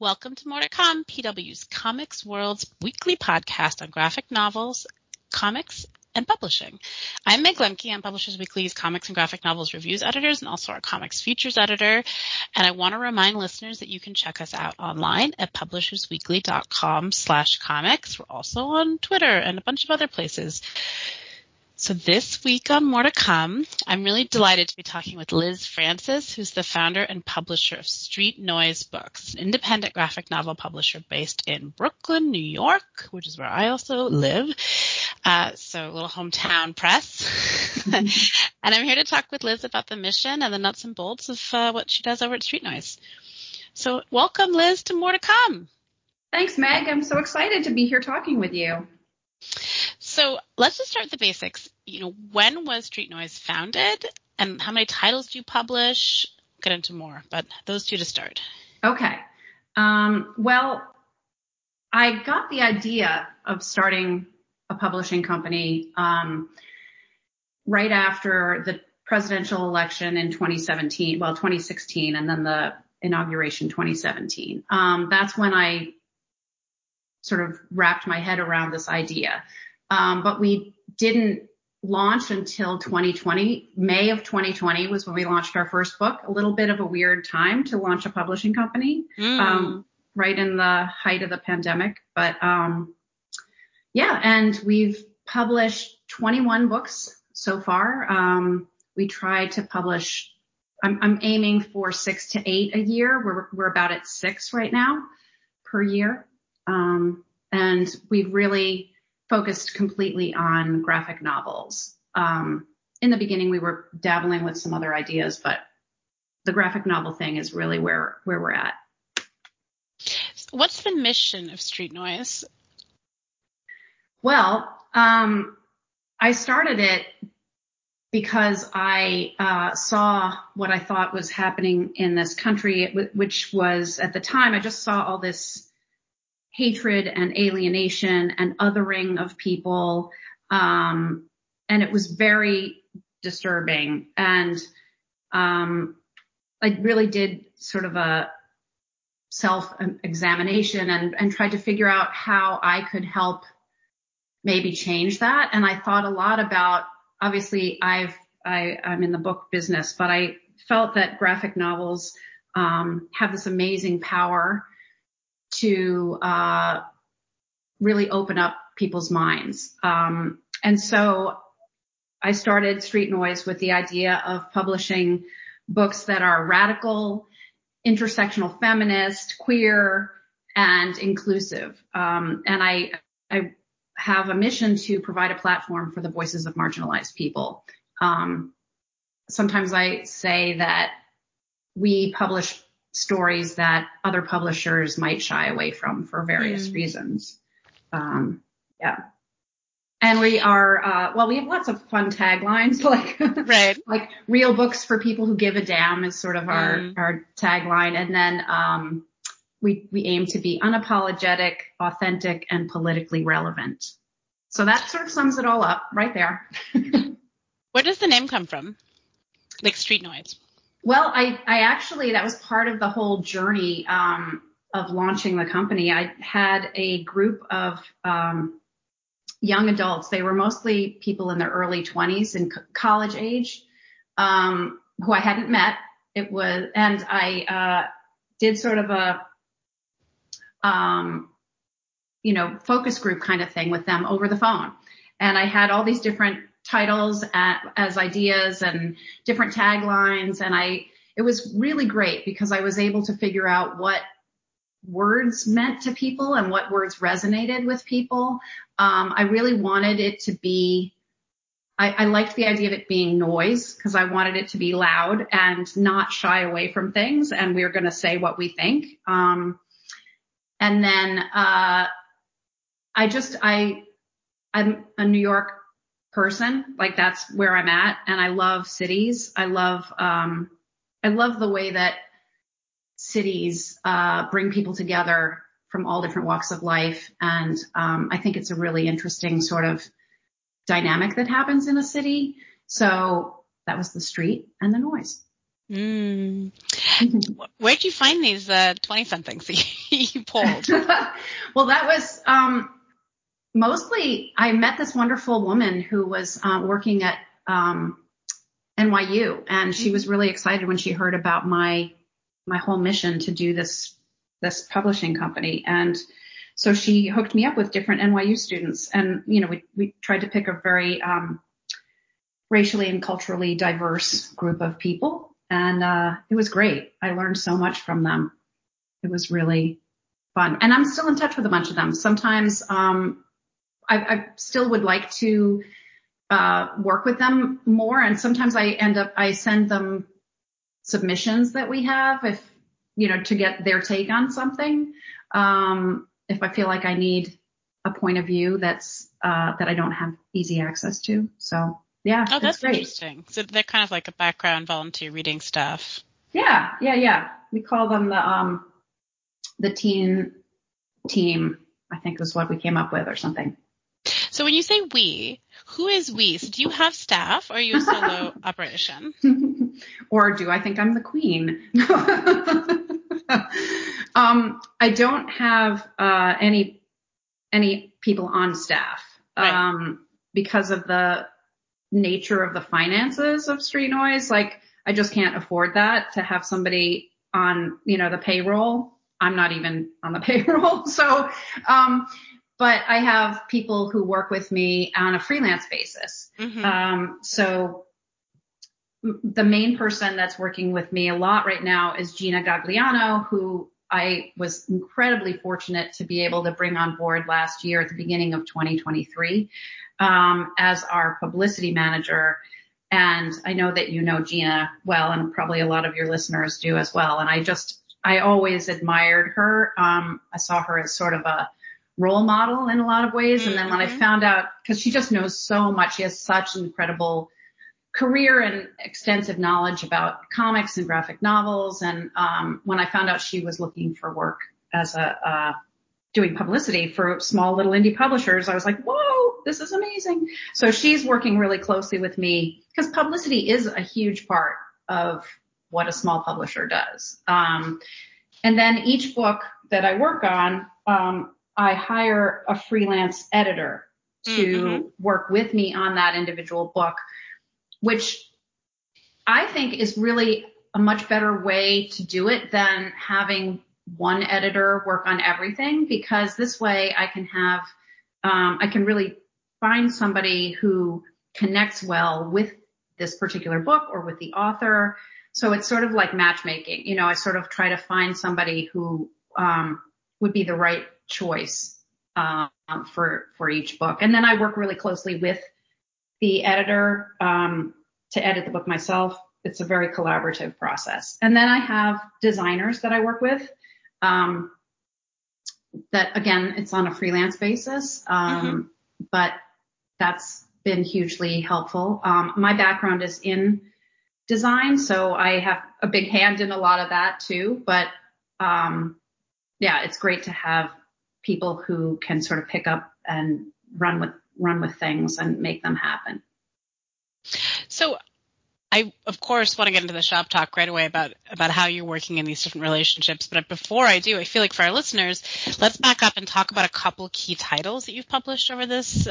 Welcome to More to Come, PW's Comics World's weekly podcast on graphic novels, comics, and publishing. I'm Meg Lemke. I'm Publishers Weekly's comics and graphic novels reviews editors and also our comics features editor. And I want to remind listeners that you can check us out online at publishersweekly.com/comics. We're also on Twitter and a bunch of other places. So this week on More to Come, I'm really delighted to be talking with Liz Francis, who's the founder and publisher of Street Noise Books, an independent graphic novel publisher based in Brooklyn, New York, which is where I also live. So a little hometown press. And I'm here to talk with Liz about the mission and the nuts and bolts of what she does over at Street Noise. So welcome, Liz, to More to Come. Thanks, Meg. I'm so excited to be here talking with you. So let's just start with the basics. When was Street Noise founded and how many titles do you publish? We'll get into more, but those two to start. Okay. Well, I got the idea of starting a publishing company right after the presidential election in 2016, and then the inauguration 2017. That's when I sort of wrapped my head around this idea. But we didn't launch until 2020. May of 2020 was when we launched our first book. A little bit of a weird time to launch a publishing company, right in the height of the pandemic. But yeah, and we've published 21 books so far. We try to publish. I'm aiming for 6 to 8 a year. We're about at 6 right now per year, and we've really focused completely on graphic novels. In the beginning, we were dabbling with some other ideas, but the graphic novel thing is really where we're at. What's the mission of Street Noise? Well, I started it because I saw what I thought was happening in this country, which was at the time, I just saw all this hatred and alienation and othering of people. And it was very disturbing. And I really did sort of a self-examination and tried to figure out how I could help maybe change that. And I thought a lot about, obviously I'm in the book business, but I felt that graphic novels have this amazing power to really open up people's minds. And so I started Street Noise with the idea of publishing books that are radical, intersectional feminist, queer, and inclusive. And I have a mission to provide a platform for the voices of marginalized people. Sometimes I say that we publish stories that other publishers might shy away from for various reasons. Yeah. And we are, we have lots of fun taglines, like, right. like real books for people who give a damn is sort of our tagline. And then, we aim to be unapologetic, authentic, and politically relevant. So that sort of sums it all up right there. Where does the name come from? Like Street Noise? Well, I actually, that was part of the whole journey of launching the company. I had a group of young adults. They were mostly people in their early 20s and college age, who I hadn't met. And I did sort of a focus group kind of thing with them over the phone. And I had all these different titles as ideas and different taglines. And it was really great because I was able to figure out what words meant to people and what words resonated with people. I really wanted it to be, I liked the idea of it being noise because I wanted it to be loud and not shy away from things. And we're going to say what we think. And then, I'm a New York person, like that's where I'm at. And I love cities. I love the way that cities, bring people together from all different walks of life. And, I think it's a really interesting sort of dynamic that happens in a city. So that was the street and the noise. Mm. Where'd you find these 20-somethings that you polled? Well, that was mostly I met this wonderful woman who was working at NYU, and she was really excited when she heard about my whole mission to do this publishing company. And so she hooked me up with different NYU students, and we tried to pick a very racially and culturally diverse group of people. And it was great. I learned so much from them. It was really fun. And I'm still in touch with a bunch of them. Sometimes I still would like to work with them more. And sometimes I send them submissions that we have to get their take on something. If I feel like I need a point of view that I don't have easy access to. So. Yeah. Oh, that's great. Interesting. So they're kind of like a background volunteer reading staff. Yeah. We call them the teen team, I think was what we came up with or something. So when you say we, who is we? So do you have staff or are you a solo operation? Or do I think I'm the queen? I don't have any people on staff. Right. Because of the nature of the finances of Street Noise. Like, I just can't afford that to have somebody on, the payroll. I'm not even on the payroll. So, but I have people who work with me on a freelance basis. Mm-hmm. So the main person that's working with me a lot right now is Gina Gagliano, who I was incredibly fortunate to be able to bring on board last year at the beginning of 2023. As our publicity manager. And I know that you know Gina well, and probably a lot of your listeners do as well. And I always admired her. I saw her as sort of a role model in a lot of ways. And then when I found out, because she just knows so much, she has such an incredible career and extensive knowledge about comics and graphic novels. And when I found out she was looking for work as doing publicity for small little indie publishers, I was like, whoa, this is amazing. So she's working really closely with me because publicity is a huge part of what a small publisher does. And then each book that I work on, I hire a freelance editor to work with me on that individual book, which I think is really a much better way to do it than having one editor work on everything, because this way I can really find somebody who connects well with this particular book or with the author. So it's sort of like matchmaking. I sort of try to find somebody who would be the right choice for each book. And then I work really closely with the editor to edit the book myself. It's a very collaborative process. And then I have designers that I work with. That again, it's on a freelance basis. But that's been hugely helpful. My background is in design, so I have a big hand in a lot of that too. But, it's great to have people who can sort of pick up and run with things and make them happen. So I, of course, want to get into the shop talk right away about how you're working in these different relationships. But before I do, I feel like for our listeners, let's back up and talk about a couple key titles that you've published over this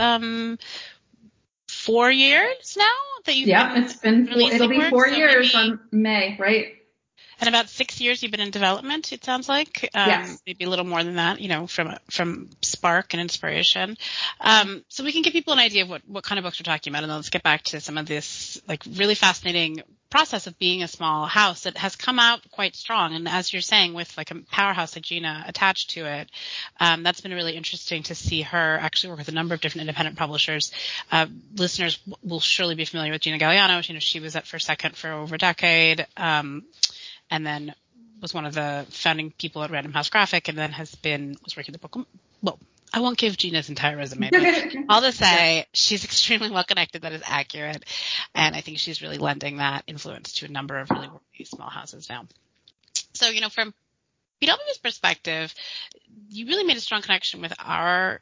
4 years now that you've it'll be 4 years on May, right? And about 6 years you've been in development, it sounds like. Yes. Maybe a little more than that, from spark and inspiration. So we can give people an idea of what kind of books we're talking about, and then let's get back to some of this really fascinating process of being a small house that has come out quite strong. And as you're saying, with a powerhouse like Gina attached to it, that's been really interesting to see her actually work with a number of different independent publishers. Listeners will surely be familiar with Gina Gagliano. She was at First Second for over a decade. And then was one of the founding people at Random House Graphic, and then was working the book. Well, I won't give Gina's entire resume, but I'll just say she's extremely well connected. That is accurate. And I think she's really lending that influence to a number of really small houses now. So, from BW's perspective, you really made a strong connection with our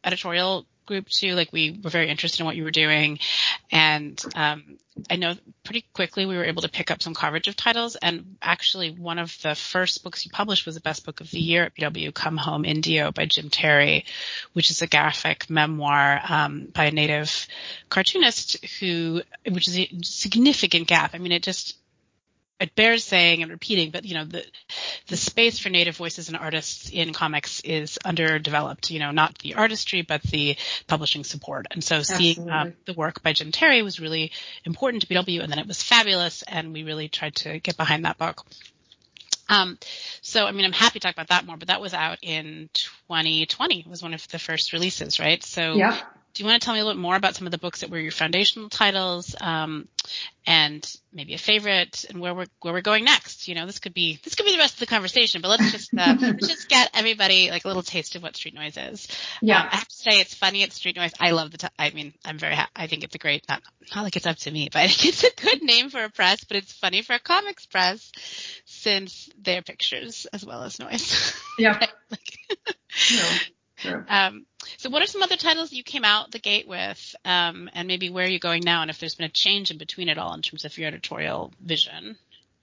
editorial group too. Like, we were very interested in what you were doing. And I know pretty quickly we were able to pick up some coverage of titles. And actually, one of the first books you published was the best book of the year at PW, Come Home Indio by Jim Terry, which is a graphic memoir by a native cartoonist which is a significant gap. I mean, it bears saying and repeating, but, the space for native voices and artists in comics is underdeveloped, not the artistry, but the publishing support. And so seeing the work by Jim Terry was really important to BW, and then it was fabulous, and we really tried to get behind that book. So, I mean, I'm happy to talk about that more, but that was out in 2020. It was one of the first releases, right? So yeah. Do you want to tell me a little bit more about some of the books that were your foundational titles, and maybe a favorite, and where we're going next? This could be the rest of the conversation, but let's just get everybody like a little taste of what Street Noise is. Yeah. I have to say, it's funny at Street Noise. I love I'm very happy. I think it's a great, not like it's up to me, but I think it's a good name for a press, but it's funny for a comics press since they're pictures as well as noise. Yeah. True. So what are some other titles you came out the gate with, and maybe where are you going now, and if there's been a change in between it all in terms of your editorial vision?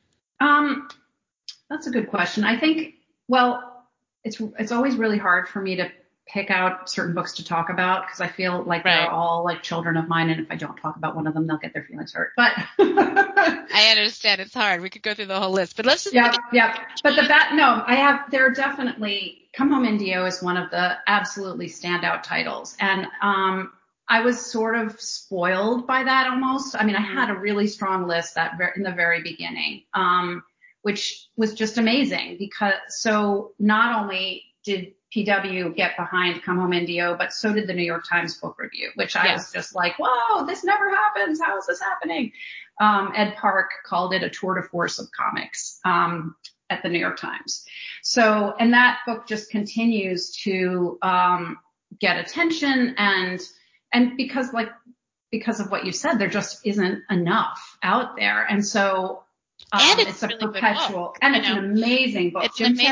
That's a good question. I think, well, it's always really hard for me to pick out certain books to talk about because I feel like they're all like children of mine, and if I don't talk about one of them, they'll get their feelings hurt. But I understand it's hard. We could go through the whole list, but let's just But there are definitely, Come Home Indio is one of the absolutely standout titles, and I was sort of spoiled by that almost. I mean, I had a really strong list in the very beginning, which was just amazing because so not only did PW get behind Come Home Indio, but so did the New York Times Book Review, which I was just like, whoa, this never happens. How is this happening? Ed Park called it a tour de force of comics at the New York Times. So, and that book just continues to get attention, and because of what you said, there just isn't enough out there, and so it's a really perpetual, and it's an amazing book.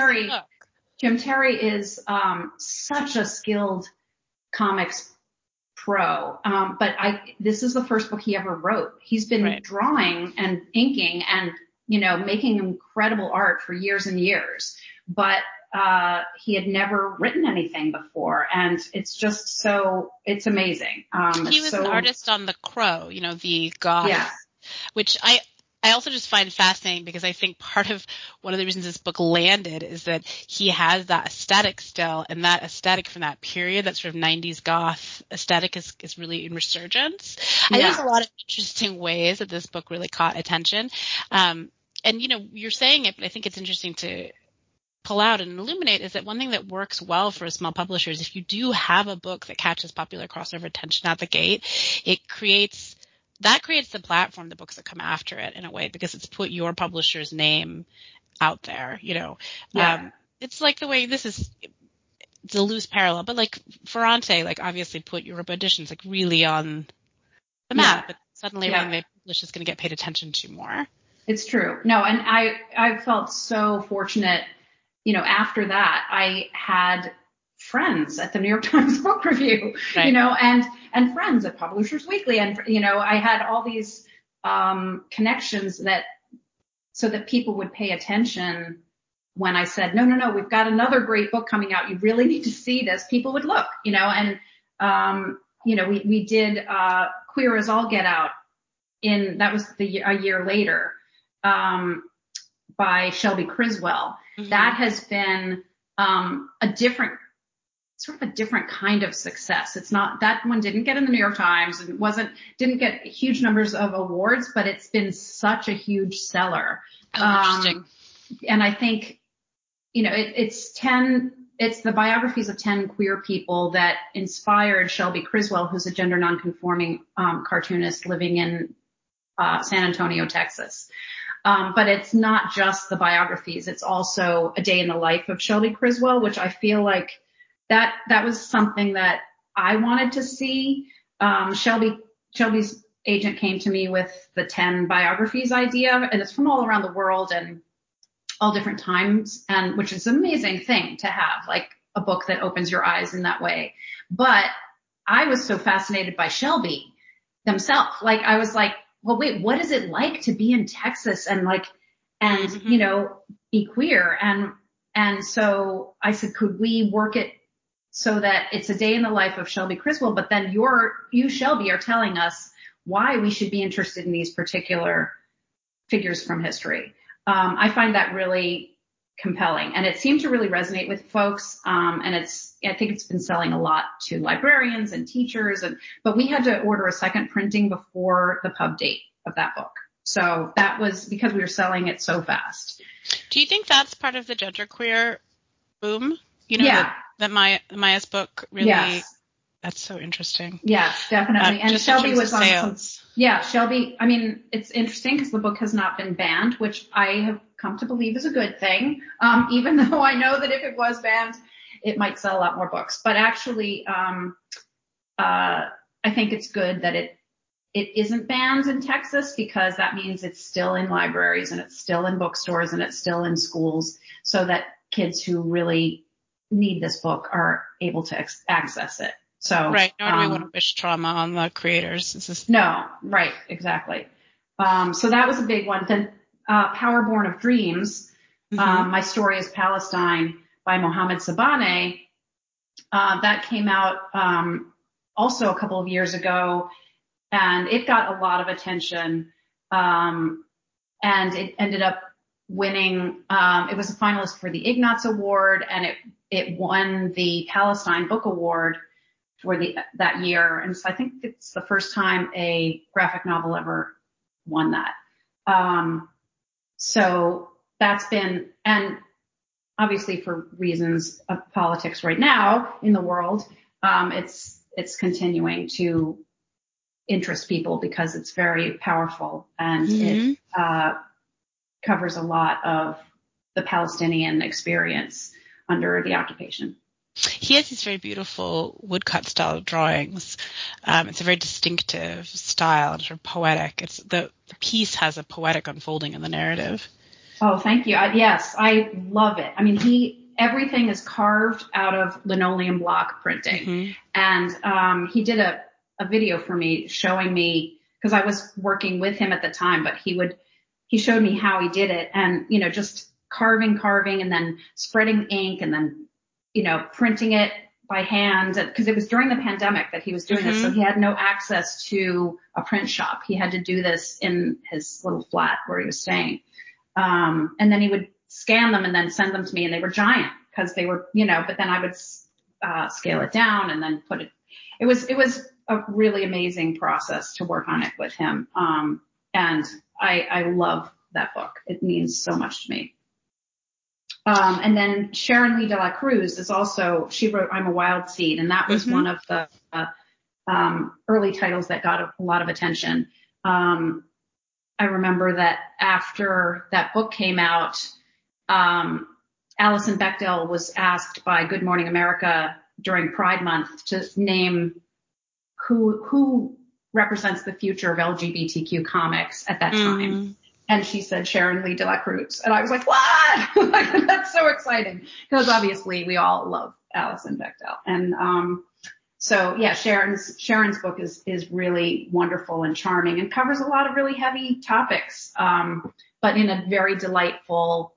Jim Terry is such a skilled comics pro, but this is the first book he ever wrote. He's been drawing and inking and making incredible art for years and years, but he had never written anything before, and it's just it's amazing. He was an artist on The Crow, the goth, which I also just find fascinating because I think part of one of the reasons this book landed is that he has that aesthetic still, and that aesthetic from that period, that sort of 90s goth aesthetic is really in resurgence. I think there's a lot of interesting ways that this book really caught attention. And you're saying it, but I think it's interesting to pull out and illuminate is that one thing that works well for a small publisher is if you do have a book that catches popular crossover attention out the gate, it creates the platform, the books that come after it in a way, because it's put your publisher's name out there, it's like the way it's a loose parallel, but like Ferrante, like obviously put Europa Editions like really on the map, but suddenly everything they publish is going to get paid attention to more. It's true. No, and I felt so fortunate, after that I had friends at the New York Times Book Review, and friends at Publishers Weekly. And, I had all these connections so that people would pay attention when I said, no, we've got another great book coming out. You really need to see this. People would look, and, we did Queer as All Get Out that was a year later, by Shelby Criswell. Mm-hmm. That has been a different kind of success. It's not, that one didn't get in the New York Times and didn't get huge numbers of awards, but it's been such a huge seller. Interesting. And I think, it's the biographies of 10 queer people that inspired Shelby Criswell, who's a gender nonconforming cartoonist living in San Antonio, Texas. But it's not just the biographies. It's also a day in the life of Shelby Criswell, which I feel like that was something that I wanted to see. Shelby's agent came to me with the 10 biographies idea, and it's from all around the world and all different times, and which is an amazing thing to have, like a book that opens your eyes in that way. But I was so fascinated by Shelby themselves. Like, I was like, well, wait, what is it like to be in Texas and you know, be queer? And so I said, could we work it so that it's a day in the life of Shelby Criswell, but then you, Shelby, are telling us why we should be interested in these particular figures from history. I find that really compelling, and it seemed to really resonate with folks. And I think it's been selling a lot to librarians and teachers, but we had to order a second printing before the pub date of that book. So that was because we were selling it so fast. Do you think that's part of the genderqueer boom? You know, that Maya's book really, yes. That's so interesting. Yes, definitely. And Shelby was on sales. Shelby, I mean, it's interesting because the book has not been banned, which I have come to believe is a good thing. Even though I know that if it was banned, it might sell a lot more books. But actually, I think it's good that it isn't banned in Texas, because that means it's still in libraries and it's still in bookstores and it's still in schools, so that kids who really need this book are able to access it. So right. Nor do we want to wish trauma on the creators. No, right, exactly. So that was a big one. Then Power Born of Dreams, My Story is Palestine by Mohammed Sabaneh. That came out also a couple of years ago, and it got a lot of attention. And it ended up winning. It was a finalist for the Ignatz Award, and it won the Palestine Book Award for that year. And so I think it's the first time a graphic novel ever won that. So that's been, and obviously for reasons of politics right now in the world, it's continuing to interest people because it's very powerful, and it covers a lot of the Palestinian experience under the occupation. He has these very beautiful woodcut style drawings. It's a very distinctive style and sort of poetic. The piece has a poetic unfolding in the narrative. Oh, thank you. Yes, I love it. I mean, everything is carved out of linoleum block printing. And he did a video for me showing me, because I was working with him at the time, but he showed me how he did it, and, you know, just carving, and then spreading ink, and then, you know, printing it by hand, because it was during the pandemic that he was doing this. So he had no access to a print shop. He had to do this in his little flat where he was staying. And then he would scan them and then send them to me, and they were giant because they were, you know, but then I would scale it down and then put it. It was a really amazing process to work on it with him. And I love that book. It means so much to me. And then Sharon Lee de la Cruz is also, she wrote I'm a Wild Seed, and that was one of the early titles that got a lot of attention. I remember that after that book came out, Alison Bechdel was asked by Good Morning America during Pride Month to name who represents the future of LGBTQ comics at that time. And she said Sharon Lee de la Cruz. And I was like, what? That's so exciting. Because obviously we all love Alison Bechdel. And so yeah, Sharon's book is really wonderful and charming and covers a lot of really heavy topics, but in a very delightful,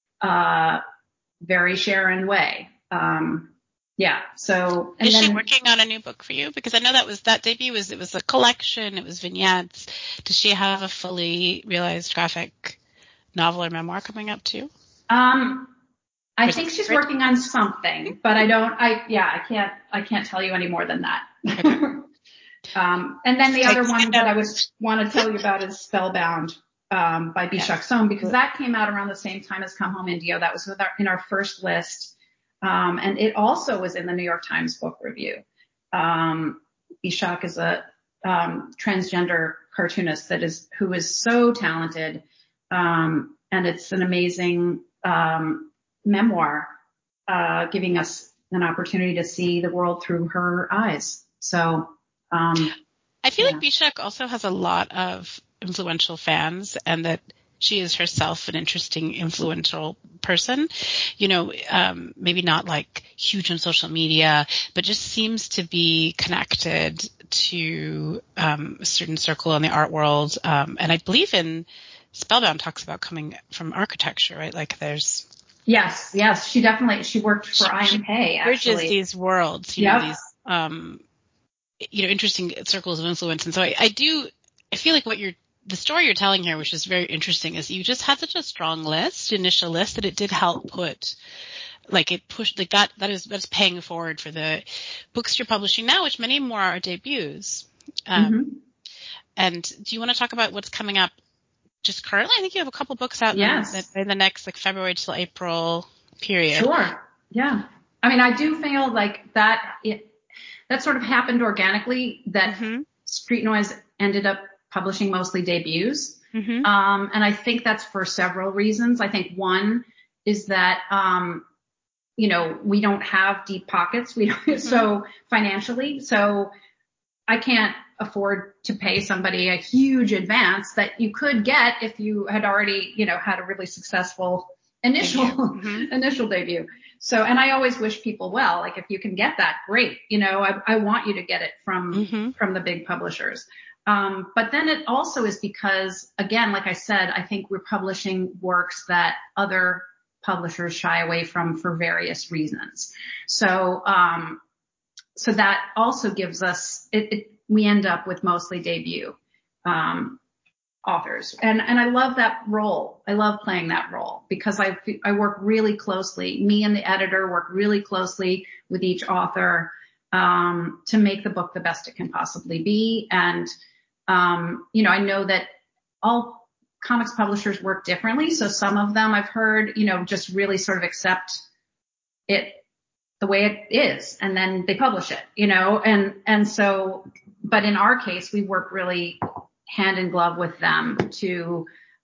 very Sharon way. Yeah. So, and is she working on a new book for you? Because I know that debut it was a collection, it was vignettes. Does she have a fully realized graphic novel or memoir coming up too? I think she's working on something, but I can't tell you any more than that. Okay. And then the other one that I want to tell you about is Spellbound, by Bishak Soam, because that came out around the same time as Come Home Indio. That was in our first list. And it also was in the New York Times Book Review. Bishak is a transgender cartoonist who is so talented, and it's an amazing memoir, giving us an opportunity to see the world through her eyes. So I feel like Bishak also has a lot of influential fans, and that she is herself an interesting, influential person, maybe not like huge on social media, but just seems to be connected to a certain circle in the art world. And I believe in Spellbound talks about coming from architecture, right? Like there's... Yes. She worked for IMK, actually. Bridges these worlds, these, interesting circles of influence. And so I feel like the story you're telling here, which is very interesting, is you just had such a strong initial list, that it did help that's paying forward for the books you're publishing now, which many more are debuts. And do you want to talk about what's coming up just currently? I think you have a couple books out in the next February till April period. Sure. Yeah. I mean, I do feel like that sort of happened organically, that Street Noise ended up publishing mostly debuts. And I think that's for several reasons. I think one is that, we don't have deep pockets. So financially, so I can't afford to pay somebody a huge advance that you could get if you had already, had a really successful initial debut. So, and I always wish people well, like if you can get that, great. I want you to get it from the big publishers. But then it also is because, again, like I said, I think we're publishing works that other publishers shy away from for various reasons. So, so that also gives us, we end up with mostly debut, authors. And I love that role. I love playing that role because I work really closely. Me and the editor work really closely with each author, to make the book the best it can possibly be. And, I know that all comics publishers work differently. So some of them I've heard, just really sort of accept it the way it is, and then they publish it, and so, but in our case, we work really hand in glove with them to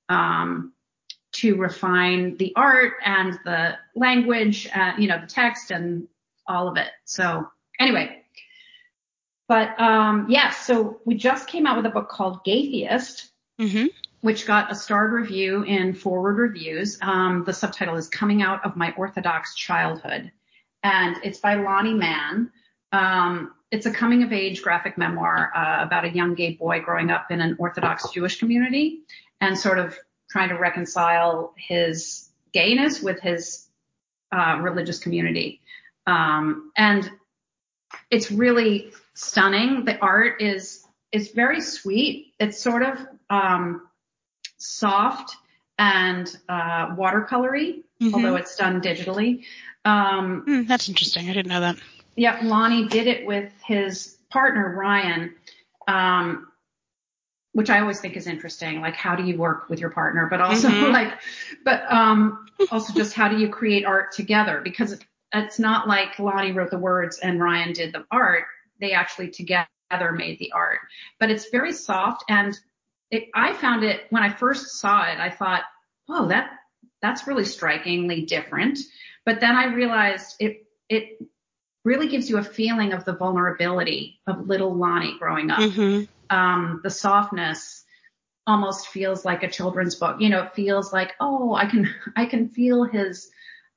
refine the art and the language, the text and all of it. So anyway, but, so we just came out with a book called Gaytheist, which got a starred review in Forward Reviews. The subtitle is Coming Out of My Orthodox Childhood. And it's by Lonnie Mann. It's a coming-of-age graphic memoir about a young gay boy growing up in an Orthodox Jewish community and sort of trying to reconcile his gayness with his religious community. And it's really stunning. The art is very sweet. It's sort of soft and watercolory, although it's done digitally. That's interesting. I didn't know that. Yeah, Lonnie did it with his partner, Ryan, which I always think is interesting. Like, how do you work with your partner? But also also just how do you create art together? Because it's not like Lonnie wrote the words and Ryan did the art. They actually together made the art. But it's very soft. And I found it, when I first saw it, I thought, whoa, that's really strikingly different. But then I realized it really gives you a feeling of the vulnerability of little Lonnie growing up. The softness almost feels like a children's book. It feels like, oh, I can feel his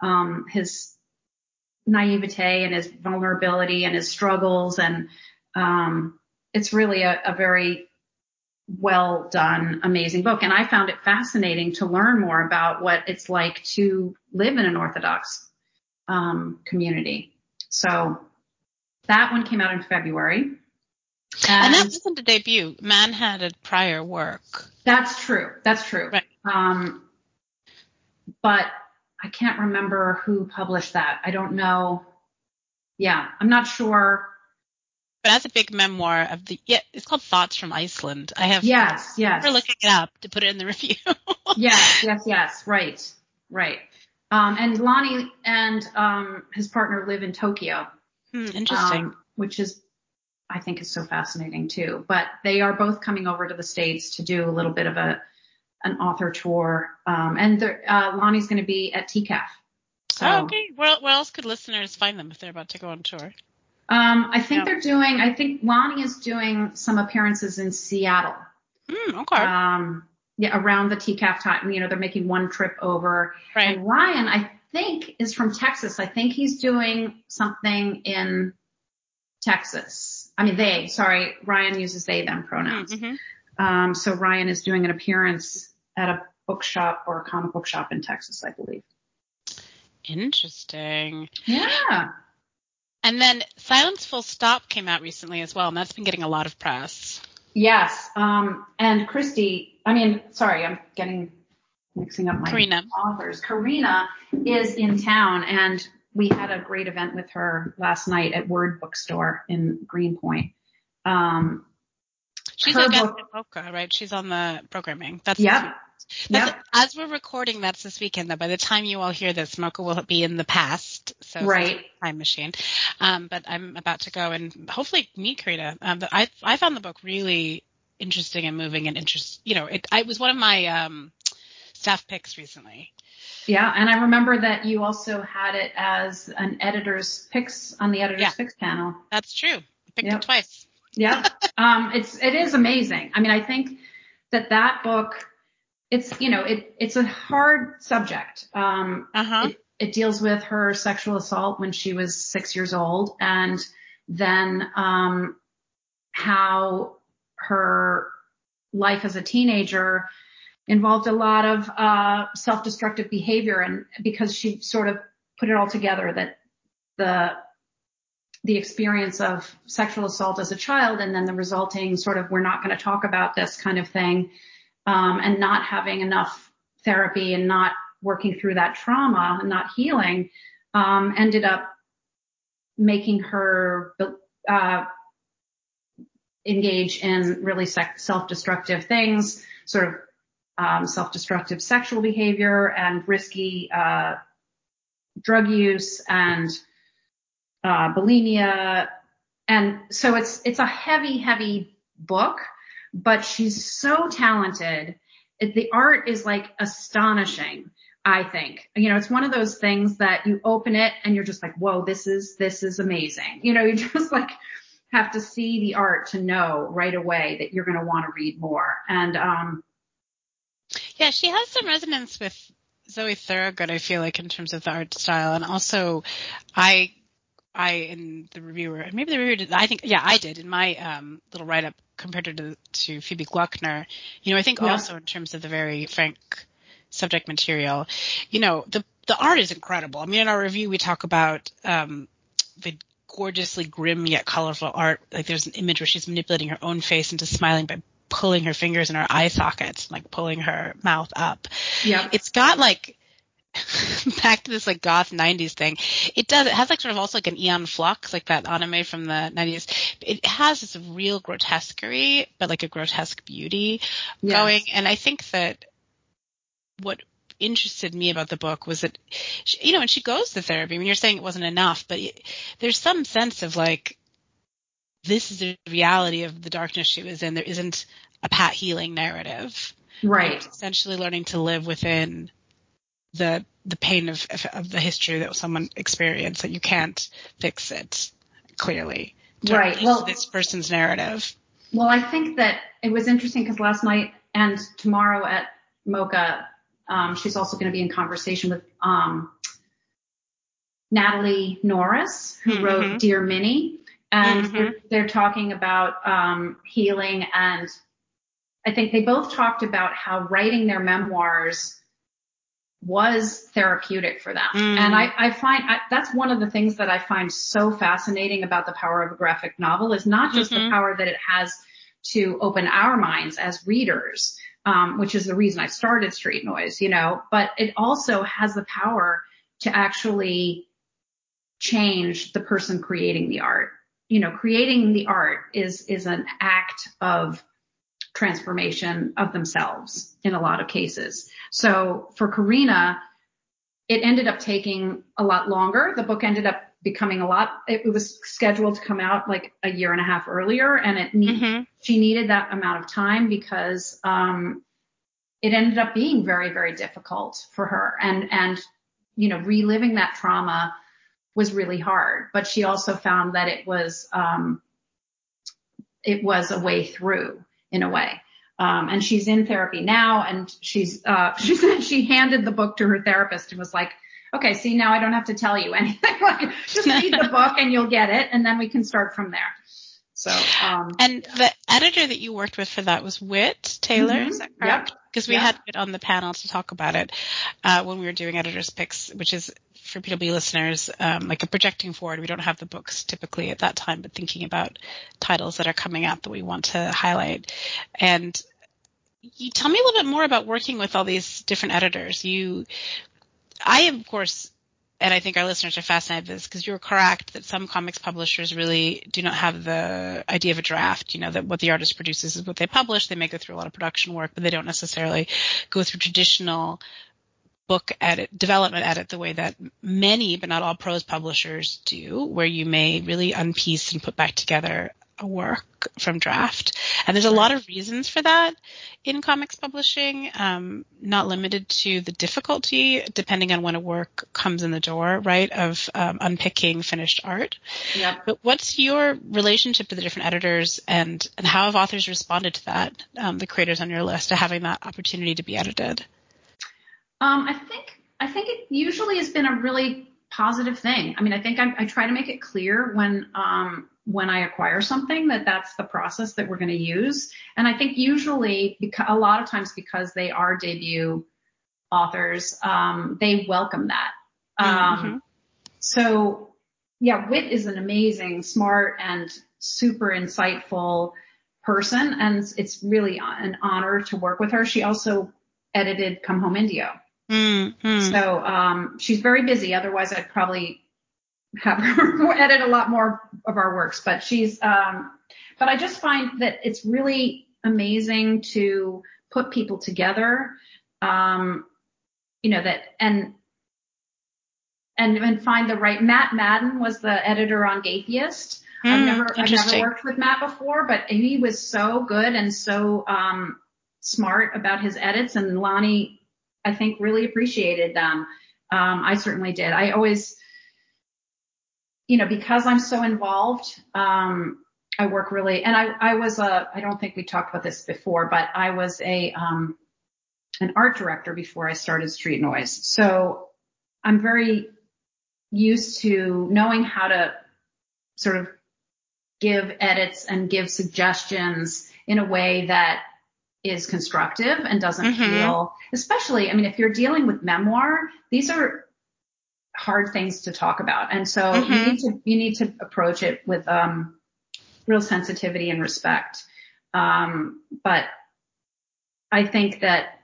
naivete and his vulnerability and his struggles. And it's really a very well done, amazing book. And I found it fascinating to learn more about what it's like to live in an Orthodox community. So that one came out in February. And that wasn't a debut. Mann had a prior work. That's true. Right. But I can't remember who published that. I don't know. Yeah, I'm not sure. But that's a big memoir of it's called Thoughts from Iceland. I have. Yes. We're looking it up to put it in the review. Yes. Right. And Lonnie and his partner live in Tokyo. Interesting. Which is, I think, is so fascinating too. But they are both coming over to the States to do a little bit of an author tour. And Lonnie's going to be at TCAF. So, okay. Where else could listeners find them if they're about to go on tour? I think Lonnie is doing some appearances in Seattle. Okay. around the TCAF time. You know, they're making one trip over. Right. And Ryan, I think, is from Texas. I think he's doing something in Texas. I mean, Ryan uses they, them pronouns. Mm-hmm. So Ryan is doing an appearance at a bookshop or a comic book shop in Texas, I believe. Interesting. Yeah. And then Silence Full Stop came out recently as well, and that's been getting a lot of press. Yes. And Christy, I'm mixing up my authors. Karina is in town, and we had a great event with her last night at Word Bookstore in Greenpoint. She's a guest at Mocha, right? She's on the programming. As we're recording, that's this weekend. Though by the time you all hear this, Mocha will be in the past, so right. Time machine. But I'm about to go and hopefully meet Karina. But I found the book really interesting and moving and it was one of my staff picks recently. Yeah, and I remember that you also had it as an editor's picks on the editor's picks panel. That's true. I picked it twice. Yeah. It is amazing. I mean, I think that book, it's a hard subject. It deals with her sexual assault when she was 6 years old, and then how her life as a teenager involved a lot of self-destructive behavior, and because she sort of put it all together, that the experience of sexual assault as a child and then the resulting sort of we're not going to talk about this kind of thing, and not having enough therapy and not working through that trauma and not healing, ended up making her engage in really self-destructive things, sort of self-destructive sexual behavior and risky drug use and bulimia. And so it's a heavy book, but she's so talented. The art is like astonishing, I think. It's one of those things that you open it and you're just like, whoa, this is amazing. You just like have to see the art to know right away that you're going to want to read more. And yeah, she has some resonance with Zoe Thorogood, I feel like, in terms of the art style. And also I in the reviewer, maybe the reviewer did, I think, yeah, I did in my little write-up compared her to Phoebe Gluckner. I think also in terms of the very frank subject material, the art is incredible. I mean, in our review, we talk about the gorgeously grim yet colorful art. Like there's an image where she's manipulating her own face into smiling by pulling her fingers in her eye sockets, like pulling her mouth up. Yeah. It's got like, back to this like goth 90s thing. It has like sort of also like an Aeon Flux, like that anime from the 90s. It has this real grotesquerie, but like a grotesque beauty going. And I think that what interested me about the book was that, and she goes to therapy. I mean, you're saying it wasn't enough, but there's some sense of like, this is the reality of the darkness she was in. There isn't a pat healing narrative. Right. Essentially learning to live within the pain of the history that someone experienced, that you can't fix it clearly. Right. Well, this person's narrative. Well, I think that it was interesting because last night and tomorrow at Mocha, she's also going to be in conversation with Natalie Norris, who wrote Dear Minnie, and they're talking about healing, and I think they both talked about how writing their memoirs was therapeutic for them. And I find that's one of the things that I find so fascinating about the power of a graphic novel is not just the power that it has to open our minds as readers, which is the reason I started Street Noise, but it also has the power to actually change the person creating the art. Creating the art is an act of transformation of themselves in a lot of cases. So for Karina, it ended up taking a lot longer. The book ended up becoming it was scheduled to come out like a year and a half earlier, and she needed that amount of time because it ended up being very, very difficult for her. And reliving that trauma was really hard, but she also found that it was a way through in a way. And she's in therapy now, and she said she handed the book to her therapist and was like, okay, see, now I don't have to tell you anything. Like, just read the book and you'll get it, and then we can start from there. So, and the editor that you worked with for that was Whit Taylor, is that correct? Yep. Because we had Whit on the panel to talk about it when we were doing editors' picks, which is, for PW listeners, like a projecting forward. We don't have the books typically at that time, but thinking about titles that are coming out that we want to highlight. And you tell me a little bit more about working with all these different editors. I, of course, and I think our listeners are fascinated with this, because you're correct that some comics publishers really do not have the idea of a draft, that what the artist produces is what they publish. They may go through a lot of production work, but they don't necessarily go through traditional book development edit the way that many, but not all prose publishers do, where you may really unpiece and put back together a work from draft. And there's a lot of reasons for that in comics publishing, not limited to the difficulty, depending on when a work comes in the door, right, of unpicking finished art. Yep. But what's your relationship to the different editors, and how have authors responded to that, the creators on your list, to having that opportunity to be edited? I think it usually has been a really positive thing. I mean, I think I try to make it clear when I acquire something that that's the process that we're going to use. And I think usually, a lot of times, because they are debut authors, they welcome that. So yeah, Whit is an amazing, smart, and super insightful person, and it's really an honor to work with her. She also edited Come Home Indio. So she's very busy. Otherwise, I'd probably have her edit a lot more of our works. But but I just find that it's really amazing to put people together, that and find the right. Matt Madden was the editor on Gaytheist. I've never worked with Matt before, but he was so good and so smart about his edits, and Lonnie, I think, really appreciated them. I certainly did. I always, because I'm so involved, I work really, and I don't think we talked about this before, but I was an art director before I started Street Noise. So I'm very used to knowing how to sort of give edits and give suggestions in a way that is constructive and doesn't feel, especially, I mean, if you're dealing with memoir, these are hard things to talk about. And so you need to approach it with real sensitivity and respect. But I think that,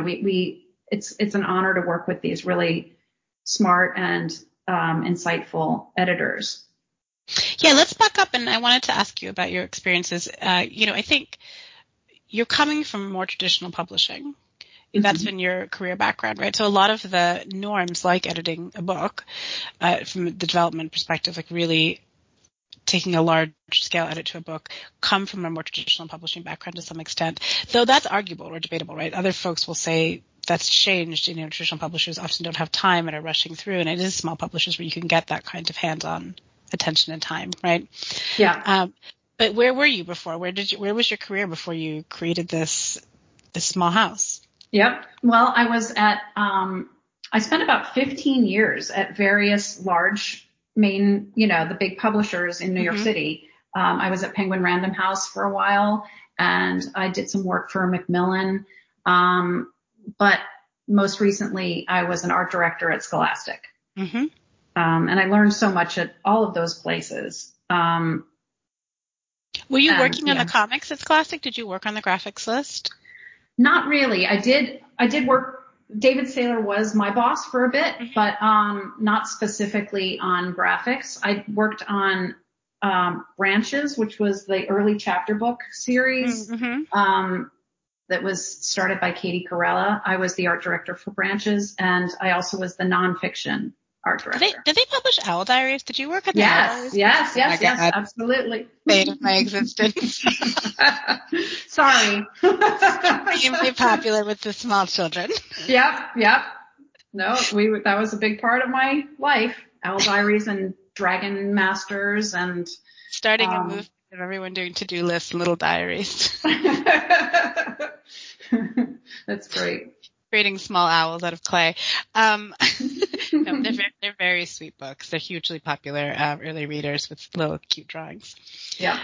it's an honor to work with these really smart and insightful editors. Yeah, let's back up, and I wanted to ask you about your experiences. I think you're coming from more traditional publishing. That's been your career background, right? So a lot of the norms, like editing a book, from the development perspective, like really taking a large scale edit to a book, come from a more traditional publishing background to some extent. Though that's arguable or debatable, right? Other folks will say that's changed. Traditional publishers often don't have time and are rushing through, and it is small publishers where you can get that kind of hands-on attention and time, right? Yeah. But where were you before? Where was your career before you created this small house? Yep. Well, I was I spent about 15 years at various large the big publishers in New York City. I was at Penguin Random House for a while, and I did some work for Macmillan. But most recently, I was an art director at Scholastic. And I learned so much at all of those places. Were you working on the comics at Scholastic? Did you work on the graphics list? Not really. I did work. David Saylor was my boss for a bit, but not specifically on graphics. I worked on Branches, which was the early chapter book series that was started by Katie Corella. I was the art director for Branches, and I also was the nonfiction art director. Did they publish Owl Diaries? Did you work on the Owl Diaries? Yes, absolutely. Fate of my existence. Sorry. Extremely popular with the small children. Yep. No, that was a big part of my life. Owl Diaries and Dragon Masters, and starting a movement of everyone doing to-do lists and little diaries. That's great. Creating small owls out of clay. No, they're very sweet books. They're hugely popular, early readers with little cute drawings. Yeah.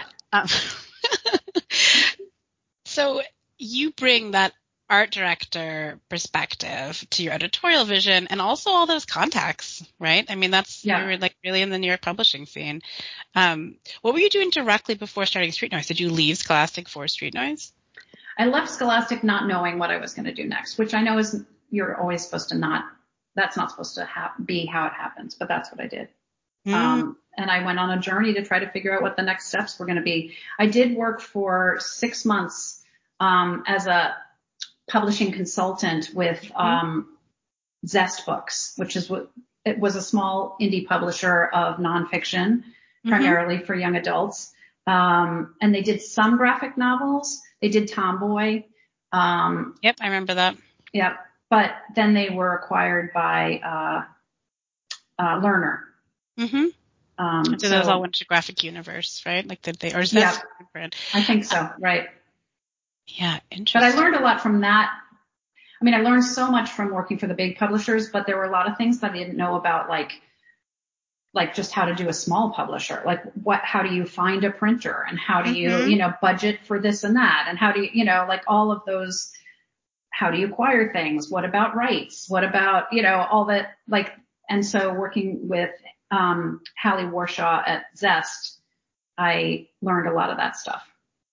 So you bring that art director perspective to your editorial vision and also all those contacts, right? I mean, you were like really in the New York publishing scene. What were you doing directly before starting Street Noise? Did you leave Scholastic for Street Noise? I left Scholastic not knowing what I was going to do next, which I know is, you're always supposed to that's not supposed to be how it happens, but that's what I did. And I went on a journey to try to figure out what the next steps were going to be. I did work for 6 months, as a publishing consultant with, Zest Books, which is it was a small indie publisher of nonfiction, primarily for young adults. And they did some graphic novels. They did Tomboy. Yep, I remember that. Yep. But then they were acquired by Lerner. So those all went to Graphic Universe, right? Like did they, or is that brand? I think so, right. Yeah, interesting. But I learned a lot from that. I mean, I learned so much from working for the big publishers, but there were a lot of things that I didn't know about, like just how to do a small publisher, like how do you find a printer, and how do you, budget for this and that, and how do you, like all of those, how do you acquire things? What about rights? What about, all that, like, and so working with, Hallie Warshaw at Zest, I learned a lot of that stuff.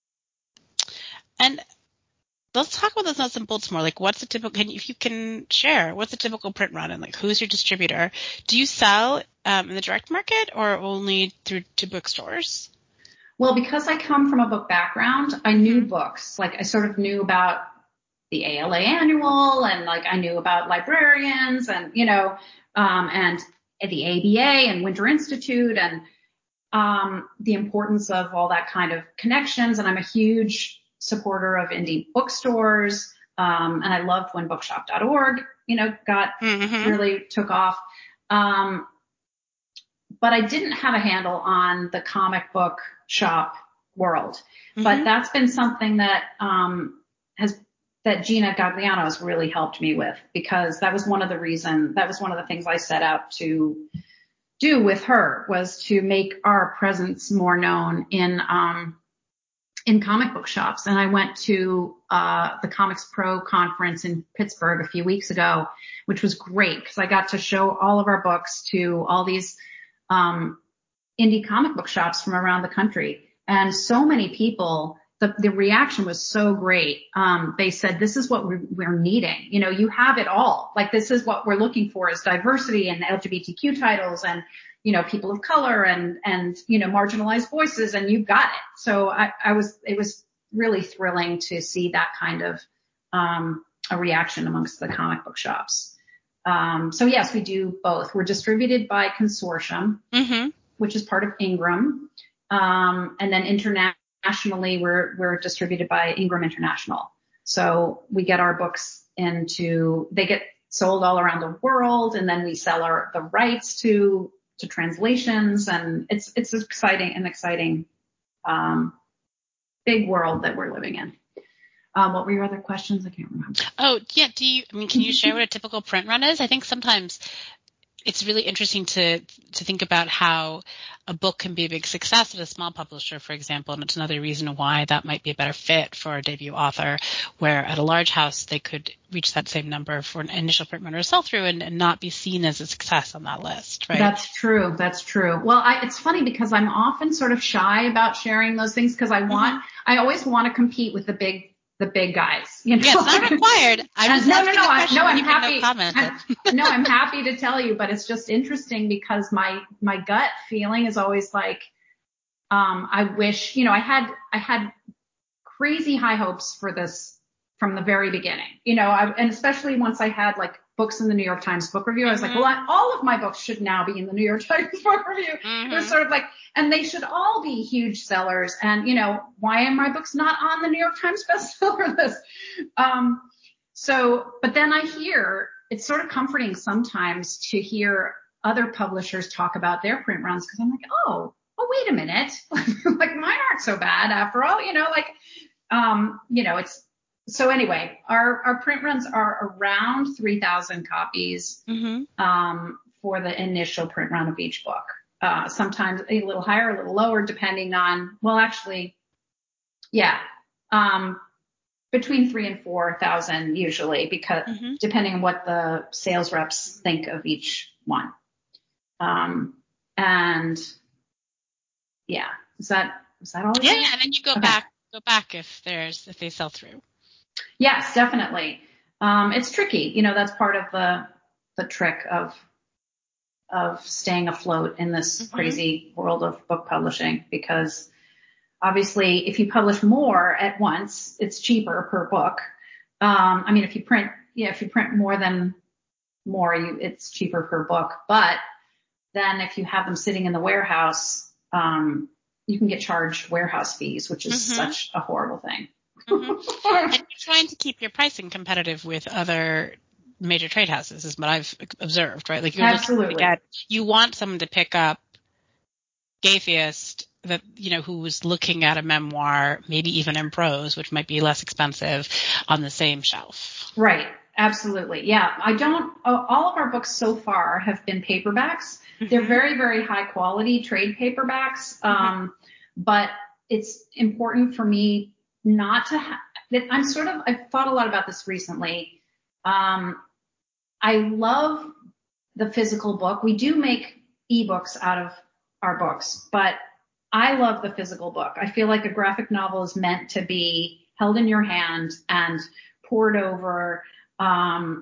And let's talk about those nuts and bolts more. Like, what's the typical, if you can share, what's the typical print run, and like, who's your distributor? Do you sell in the direct market or only to bookstores? Well, because I come from a book background, I knew books. Like, I sort of knew about the ALA annual, and like I knew about librarians, and and the ABA and Winter Institute, and the importance of all that kind of connections. And I'm a huge supporter of indie bookstores. And I loved when bookshop.org, got really took off. But I didn't have a handle on the comic book shop world. But that's been something that, that Gina Gagliano has really helped me with, because that was one of the things I set out to do with her, was to make our presence more known in comic book shops. And I went to the Comics Pro conference in Pittsburgh a few weeks ago, which was great because I got to show all of our books to all these indie comic book shops from around the country. And so many people, the reaction was so great. They said, this is what we're needing. You have it all. Like, this is what we're looking for, is diversity and LGBTQ titles and, people of color and, marginalized voices, and you got it. So it was really thrilling to see that kind of, a reaction amongst the comic book shops. So yes, we do both. We're distributed by Consortium, which is part of Ingram. And then internationally, we're distributed by Ingram International. So we get our books they get sold all around the world, and then we sell the rights to translations, and it's an exciting big world that we're living in. What were your other questions? I can't remember. Oh, yeah. Can you share what a typical print run is? I think sometimes it's really interesting to think about how a book can be a big success at a small publisher, for example, and it's another reason why that might be a better fit for a debut author, where at a large house they could reach that same number for an initial print run or sell-through and not be seen as a success on that list, right? That's true. Well, it's funny because I'm often sort of shy about sharing those things because I always want to compete with the big guys. Yeah, it's not required. I'm happy to tell you, but it's just interesting because my gut feeling is always like, I wish, I had crazy high hopes for this from the very beginning, and especially once I had like books in the New York Times Book Review, I was like, well, all of my books should now be in the New York Times Book Review. It was sort of like, and they should all be huge sellers. And, why are my books not on the New York Times bestseller list? But then I hear, it's sort of comforting sometimes to hear other publishers talk about their print runs, because I'm like, oh, wait a minute. Like, mine aren't so bad after all, it's, So anyway, our print runs are around 3,000 copies for the initial print run of each book. Sometimes a little higher, a little lower, depending on, well, actually, yeah, between 3,000 and 4,000 usually, because depending on what the sales reps think of each one. And yeah, is that all? Yeah, and then you go back if they sell through. Yes, definitely. It's tricky. You know, that's part of the trick of staying afloat in this crazy world of book publishing, because obviously if you publish more at once, it's cheaper per book. I mean, if you print more than more, it's cheaper per book. But then if you have them sitting in the warehouse, you can get charged warehouse fees, which is such a horrible thing. And you're trying to keep your pricing competitive with other major trade houses, is what I've observed, right? Like you're Absolutely. You want someone to pick up Gaytheist that, you know, who was looking at a memoir, maybe even in prose, which might be less expensive, on the same shelf. Right. Absolutely. Yeah. All of our books so far have been paperbacks. They're very, very high quality trade paperbacks. But it's important for me not to I've thought a lot about this recently. I love the physical book. We do make ebooks out of our books, but I love the physical book. I feel like a graphic novel is meant to be held in your hand and poured over. And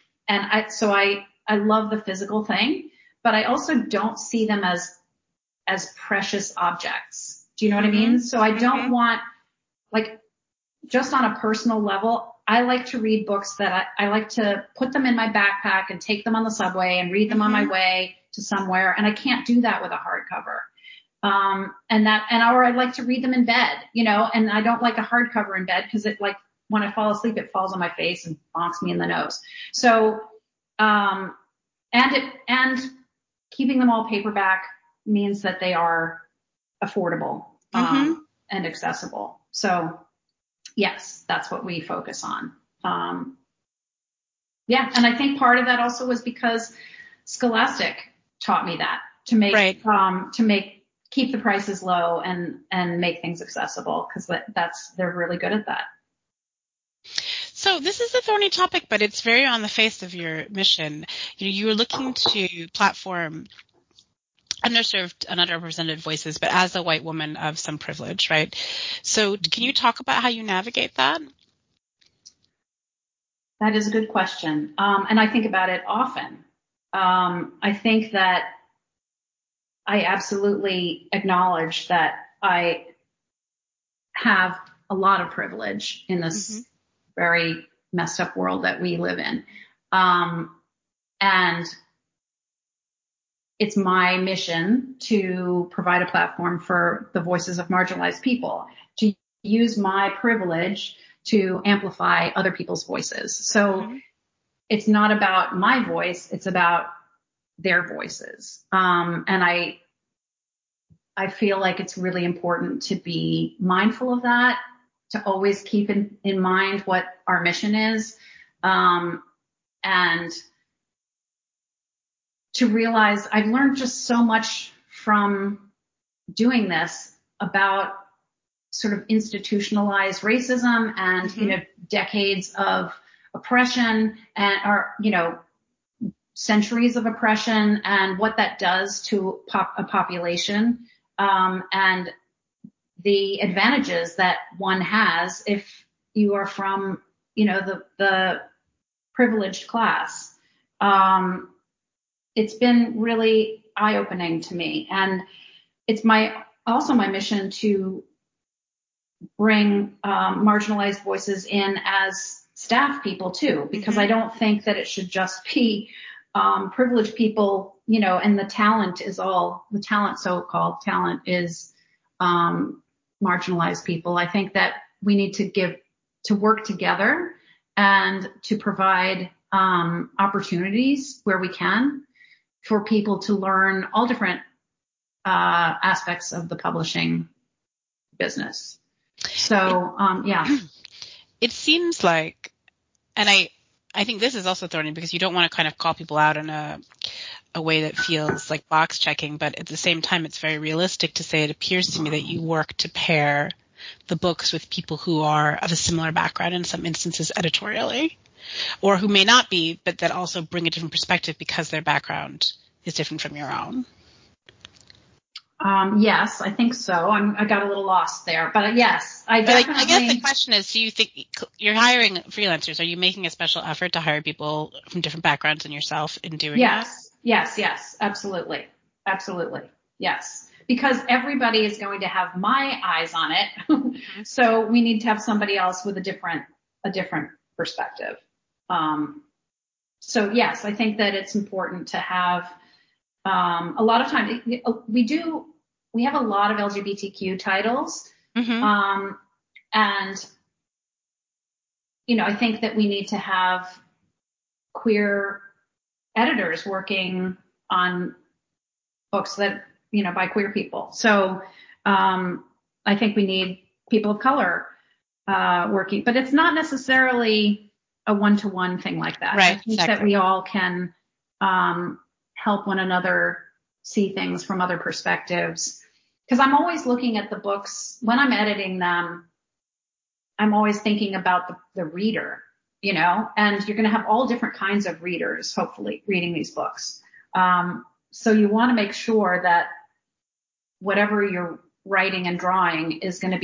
I love the physical thing, but I also don't see them as precious objects. Do you know what I mean? So I don't want, like, just on a personal level, I like to read books that I like to put them in my backpack and take them on the subway and read them on my way to somewhere. And I can't do that with a hardcover. Or I'd like to read them in bed, you know, and I don't like a hardcover in bed because when I fall asleep, it falls on my face and bonks me in the nose. So, and keeping them all paperback means that they are affordable, and accessible. So yes, that's what we focus on. Yeah. And I think part of that also was because Scholastic taught me that keep the prices low and make things accessible, because they're really good at that. So this is a thorny topic, but it's very on the face of your mission. You know, you were looking to platform underserved and underrepresented voices, but as a white woman of some privilege, right? So can you talk about how you navigate that? That is a good question. And I think about it often. I think that I absolutely acknowledge that I have a lot of privilege in this very messed up world that we live in. And it's my mission to provide a platform for the voices of marginalized people, to use my privilege to amplify other people's voices. So it's not about my voice, it's about their voices. And I feel like it's really important to be mindful of that, to always keep in mind what our mission is, and to realize I've learned just so much from doing this about sort of institutionalized racism and, you know, decades of oppression and, centuries of oppression and what that does to a population, and the advantages that one has if you are from, the privileged class. It's been really eye-opening to me, and it's also my mission to bring marginalized voices in as staff people too, because I don't think that it should just be privileged people, and so-called talent is marginalized people. I think that we need to work together and to provide opportunities where we can for people to learn all different aspects of the publishing business. So, yeah. it seems like, and I think this is also thrown in because you don't want to kind of call people out in a way that feels like box checking, but at the same time, it's very realistic to say it appears to me that you work to pair the books with people who are of a similar background, in some instances editorially, or who may not be, but that also bring a different perspective because their background is different from your own. Yes, I think so. I got a little lost there, but yes, I definitely. I guess the question is, do you think you're hiring freelancers? Are you making a special effort to hire people from different backgrounds than yourself in doing that? Yes, absolutely. Yes. Because everybody is going to have my eyes on it. Mm-hmm. So we need to have somebody else with a different perspective. So yes, I think that it's important to have, a lot of times we have a lot of LGBTQ titles. Mm-hmm. And, I think that we need to have queer editors working on books that, by queer people. So, I think we need people of color, working, but it's not necessarily a one-to-one thing like that. Right. I think that we all can, help one another see things from other perspectives. Because I'm always looking at the books when I'm editing them. I'm always thinking about the reader, and you're going to have all different kinds of readers, hopefully, reading these books. So you want to make sure that whatever you're writing and drawing is going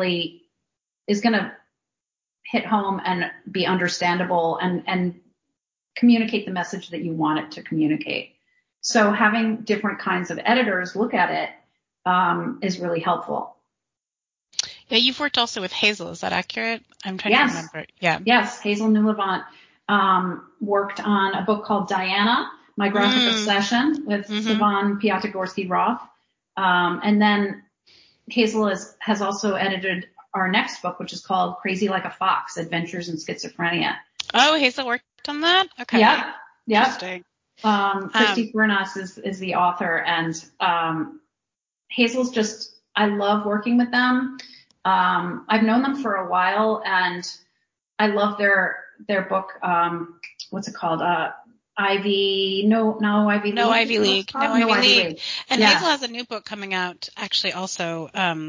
to hit home and be understandable and communicate the message that you want it to communicate. So having different kinds of editors look at it is really helpful. Yeah, you've worked also with Hazel. Is that accurate? I'm trying to remember. Yeah. Yes, Hazel Newlevant worked on a book called Diana, My Graphic Obsession, with Sivan Piatigorsky-Roth. And then Hazel has also edited our next book, which is called Crazy Like a Fox, Adventures in Schizophrenia. Oh, Hazel worked on that? Okay. Yep. Interesting. Christy Furnas is the author, and Hazel's just, I love working with them. I've known them for a while, and I love their book. What's it called? Ivy League. No Ivy League. And Hazel has a new book coming out, actually, also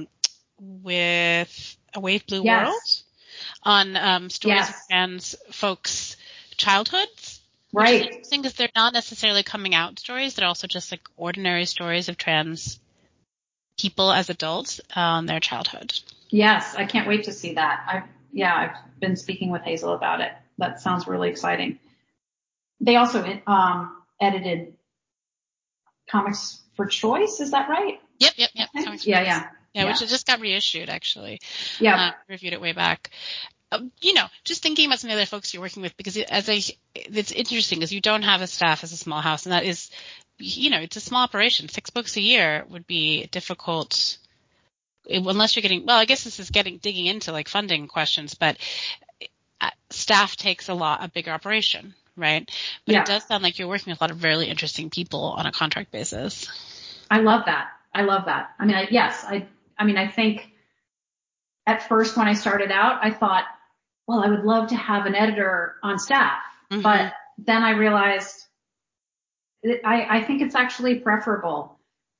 with A Wave Blue World, on stories of trans folks' childhoods. Right. Which is interesting because they're not necessarily coming out stories. They're also just like ordinary stories of trans people as adults on their childhood. Yes, I can't wait to see that. I've been speaking with Hazel about it. That sounds really exciting. They also edited Comics for Choice. Is that right? Yep. Yeah, which just got reissued, actually. Yeah. Reviewed it way back. Just thinking about some of the other folks you're working with, because it's interesting because you don't have a staff as a small house, and that is, it's a small operation. 6 books a year would be difficult unless you're getting, well, I guess this is digging into like funding questions, but staff takes a bigger operation, right? But It does sound like you're working with a lot of really interesting people on a contract basis. I love that. I mean, I think at first when I started out, I thought, well, I would love to have an editor on staff. Mm-hmm. But then I realized I think it's actually preferable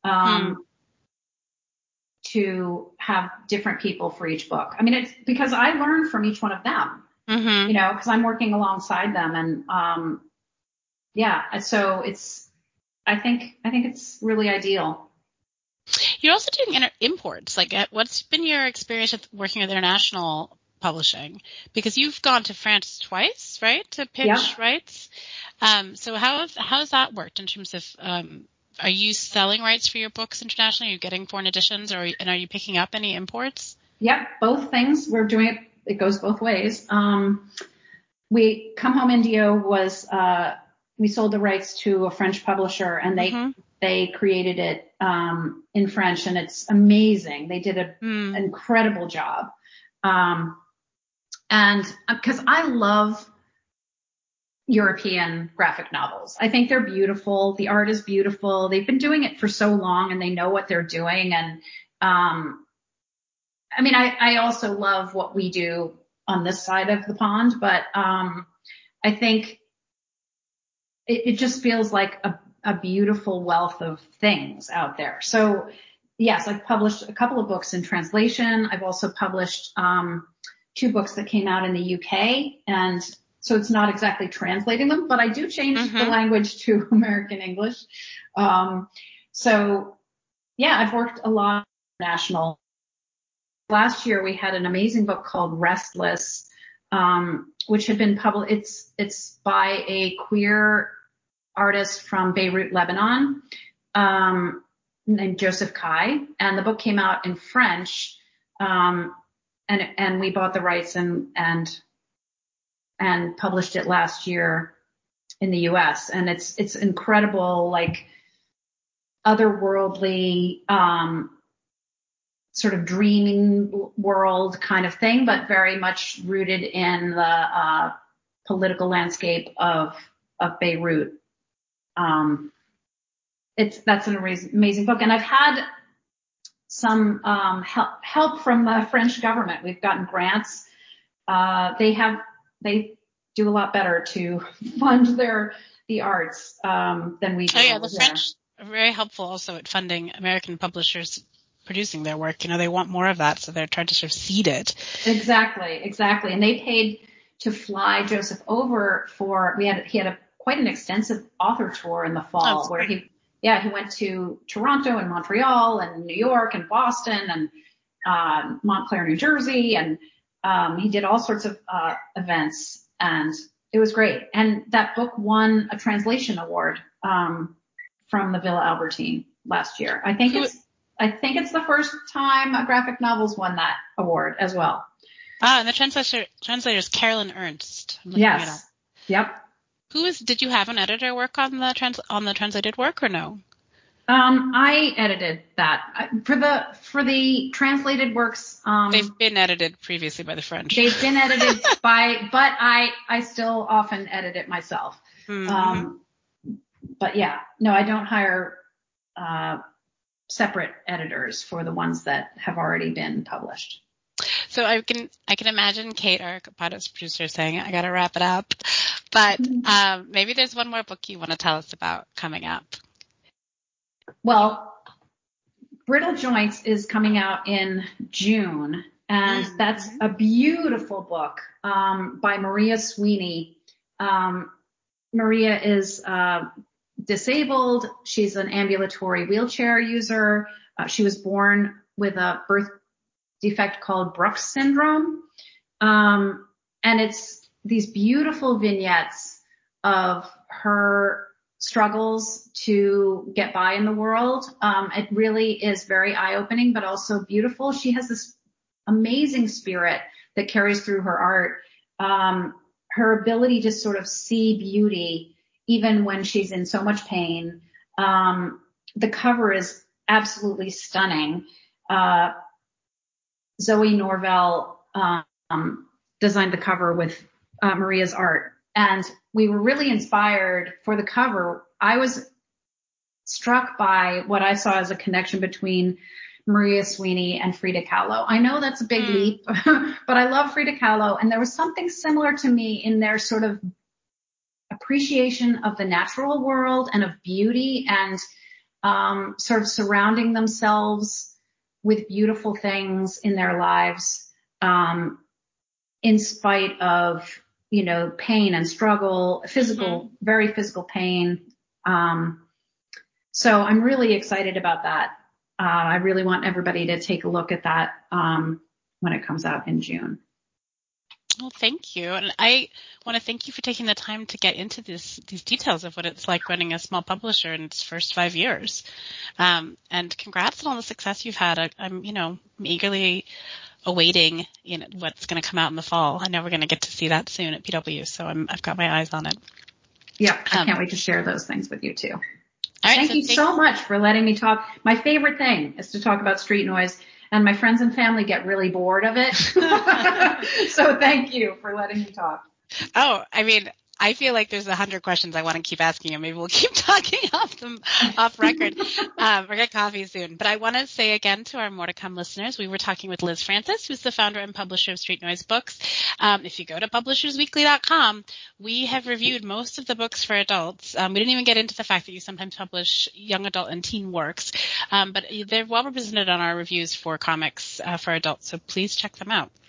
to have different people for each book. I mean, it's because I learn from each one of them, because I'm working alongside them. And so I think it's really ideal. You're also doing imports. Like, what's been your experience with working with international publishing? Because you've gone to France twice, right, to pitch rights. So how has that worked in terms of, are you selling rights for your books internationally? Are you getting foreign editions, are you picking up any imports? Yep, both things. We're doing it. It goes both ways. We Come Home Indio was, we sold the rights to a French publisher, and they created it in French, and it's amazing. They did an incredible job. And because I love European graphic novels. I think they're beautiful. The art is beautiful. They've been doing it for so long, and they know what they're doing. And I also love what we do on this side of the pond, but I think it just feels like a beautiful wealth of things out there. So yes, I've published a couple of books in translation. I've also published 2 books that came out in the UK, and so it's not exactly translating them, but I do change the language to American English. So yeah, I've worked a lot international. Last year we had an amazing book called Restless, which had been published. It's by a queer artist from Beirut, Lebanon, named Joseph Kai, and the book came out in French, and we bought the rights and published it last year in the US, and it's incredible, like otherworldly, sort of dreaming world kind of thing, but very much rooted in the political landscape of Beirut. That's an amazing book, and I've had some help from the French government. We've gotten grants. They do a lot better to fund the arts than we do. Oh yeah, the French are very helpful also at funding American publishers producing their work. They want more of that, so they're trying to sort of seed it. Exactly. And they paid to fly Joseph over he had quite an extensive author tour in the fall where he went to Toronto and Montreal and New York and Boston and Montclair, New Jersey, and he did all sorts of events, and it was great. And that book won a translation award from the Villa Albertine last year. I think it's the first time a graphic novel's won that award as well. And the translator is Carolyn Ernst. Yes. Yep. Did you have an editor work on the translated work or no? I edited that for the translated works. They've been edited previously by the French. They've been edited but I still often edit it myself. Mm-hmm. But yeah, no, I don't hire separate editors for the ones that have already been published. So I can imagine Kate, our podcast producer, saying, I got to wrap it up. But maybe there's one more book you want to tell us about coming up. Well, Brittle Joints is coming out in June, and that's a beautiful book by Maria Sweeney. Maria is disabled. She's an ambulatory wheelchair user. She was born with a birth defect called Brooks syndrome. And it's these beautiful vignettes of her struggles to get by in the world. It really is very eye-opening, but also beautiful. She has this amazing spirit that carries through her art. Her ability to sort of see beauty even when she's in so much pain. The cover is absolutely stunning. Zoe Norvell designed the cover with Maria's art, and we were really inspired for the cover. I was struck by what I saw as a connection between Maria Sweeney and Frida Kahlo. I know that's a big leap, but I love Frida Kahlo, and there was something similar to me in their sort of appreciation of the natural world and of beauty, and sort of surrounding themselves with beautiful things in their lives, in spite of, pain and struggle, very physical pain. So I'm really excited about that. I really want everybody to take a look at that when it comes out in June. Well, thank you. And I want to thank you for taking the time to get into these details of what it's like running a small publisher in its first 5 years. And congrats on all the success you've had. I'm eagerly awaiting, what's going to come out in the fall. I know we're going to get to see that soon at PW, so I've got my eyes on it. Yeah, I can't wait to share those things with you too. All right, Thank you so much for letting me talk. My favorite thing is to talk about street noise, and my friends and family get really bored of it. So thank you for letting me talk. Oh, I mean, I feel like there's 100 questions I want to keep asking, and maybe we'll keep talking off record. We're get coffee soon. But I want to say again to our More to Come listeners, we were talking with Liz Francis, who's the founder and publisher of Street Noise Books. If you go to publishersweekly.com, we have reviewed most of the books for adults. We didn't even get into the fact that you sometimes publish young adult and teen works, but they're well represented on our reviews for comics for adults, so please check them out.